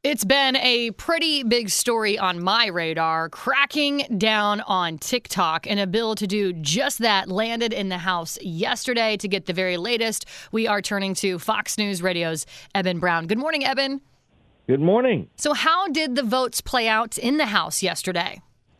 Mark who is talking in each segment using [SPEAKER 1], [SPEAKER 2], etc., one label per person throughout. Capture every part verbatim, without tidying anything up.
[SPEAKER 1] It's been a pretty big story on my radar. Cracking down on TikTok, and a bill to do just that landed in the House yesterday. To get the very latest, we are turning to Fox News Radio's Eben Brown. Good morning, Eben.
[SPEAKER 2] Good morning.
[SPEAKER 1] So how did the votes play out in the House yesterday?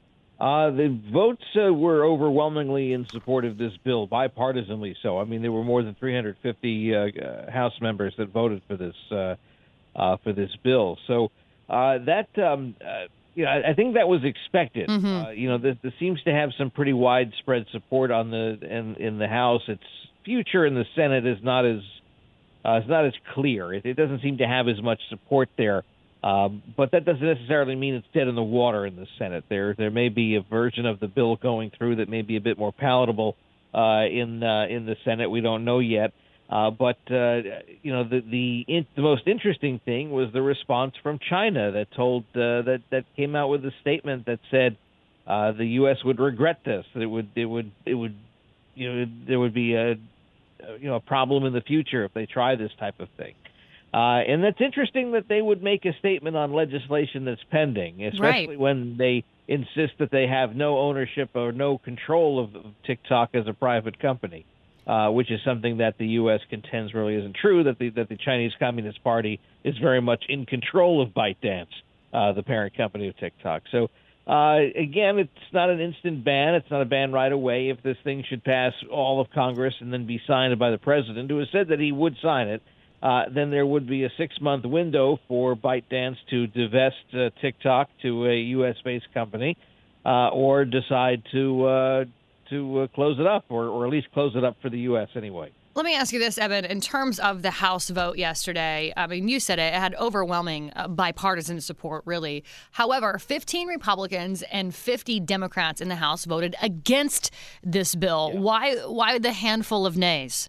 [SPEAKER 2] Uh, the votes uh, were overwhelmingly in support of this bill, bipartisanly so. I mean, there were more than three hundred fifty uh, uh, House members that voted for this uh Uh, for this bill. So uh, that, um, uh, you know, I, I think that was expected.
[SPEAKER 1] Mm-hmm.
[SPEAKER 2] Uh, you know, this, this seems to have some pretty widespread support on the in, in the House. Its future in the Senate is not as uh, is not as clear. It, it doesn't seem to have as much support there. Um, but that doesn't necessarily mean it's dead in the water in the Senate. There there may be a version of the bill going through that may be a bit more palatable uh, in uh, in the Senate. We don't know yet. Uh, but, uh, you know, the the, in, the most interesting thing was the response from China that told uh, that that came out with a statement that said uh, the U S would regret this. That it would it would it would you know there would be a you know a problem in the future if they try this type of thing. Uh, and that's interesting that they would make a statement on legislation that's pending, especially
[SPEAKER 1] Right.
[SPEAKER 2] when they insist that they have no ownership or no control of, of TikTok as a private company. Uh, which is something that the U S contends really isn't true, that the that the Chinese Communist Party is very much in control of ByteDance, uh, the parent company of TikTok. So, uh, again, it's not an instant ban. It's not a ban right away. If this thing should pass all of Congress and then be signed by the president, who has said that he would sign it, uh, then there would be a six-month window for ByteDance to divest uh, TikTok to a U S-based company uh, or decide to uh to uh, close it up, or, or at least close it up for the U S anyway.
[SPEAKER 1] Let me ask you this, Eben. In terms of the House vote yesterday, I mean, you said it, it had overwhelming uh, bipartisan support, really. However, fifteen Republicans and fifty Democrats in the House voted against this bill.
[SPEAKER 2] Yeah.
[SPEAKER 1] Why, why the handful of nays?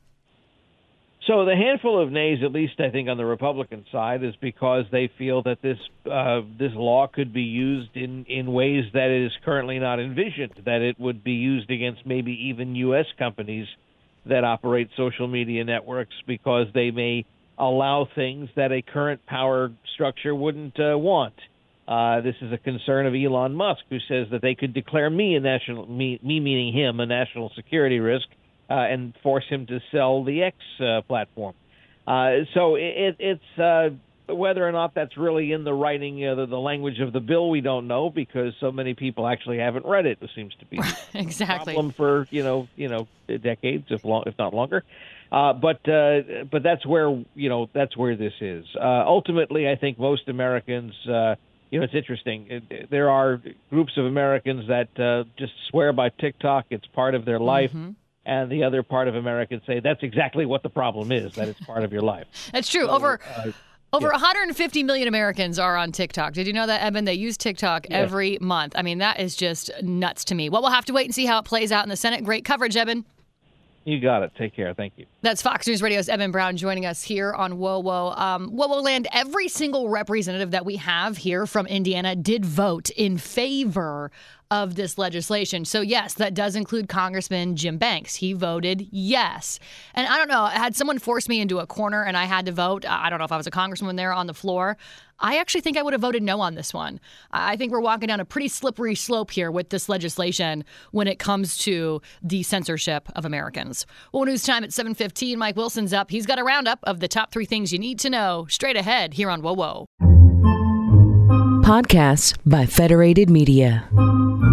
[SPEAKER 2] So the handful of nays, at least I think on the Republican side, is because they feel that this uh, this law could be used in, in ways that it is currently not envisioned, that it would be used against maybe even U S companies that operate social media networks because they may allow things that a current power structure wouldn't uh, want. Uh, this is a concern of Elon Musk, who says that they could declare me a national, me, me meaning him, a national security risk, Uh, and force him to sell the X uh, platform. Uh, so it, it's uh, whether or not that's really in the writing, uh, the, the language of the bill, we don't know, because so many people actually haven't read it. It seems to be
[SPEAKER 1] exactly
[SPEAKER 2] a problem for you know you know decades, if long, if not longer. Uh, but uh, but that's where you know that's where this is. Uh, ultimately, I think most Americans. Uh, You know, it's interesting. It, there are groups of Americans that uh, just swear by TikTok. It's part of their life. Mm-hmm. And the other part of Americans say that's exactly what the problem is, that it's part of your life.
[SPEAKER 1] That's true.
[SPEAKER 2] So,
[SPEAKER 1] over
[SPEAKER 2] uh,
[SPEAKER 1] over
[SPEAKER 2] yeah.
[SPEAKER 1] one hundred fifty million Americans are on TikTok. Did you know that, Eben? They use TikTok
[SPEAKER 2] Yeah.
[SPEAKER 1] every month. I mean, that is just nuts to me. Well, we'll have to wait and see how it plays out in the Senate. Great coverage, Eben.
[SPEAKER 2] You got it. Take care. Thank you.
[SPEAKER 1] That's Fox News Radio's Eben Brown joining us here on Whoa Whoa. Um, Whoa Whoa Land, every single representative that we have here from Indiana did vote in favor of this legislation. So, yes, that does include Congressman Jim Banks. He voted yes. And I don't know, had someone forced me into a corner and I had to vote, I don't know if I was a congressman there on the floor, I actually think I would have voted no on this one. I think we're walking down a pretty slippery slope here with this legislation when it comes to the censorship of Americans. Well, news time at seven fifteen. Mike Wilson's up. He's got a roundup of the top three things you need to know straight ahead here on Whoa Whoa.
[SPEAKER 3] Podcasts by Federated Media.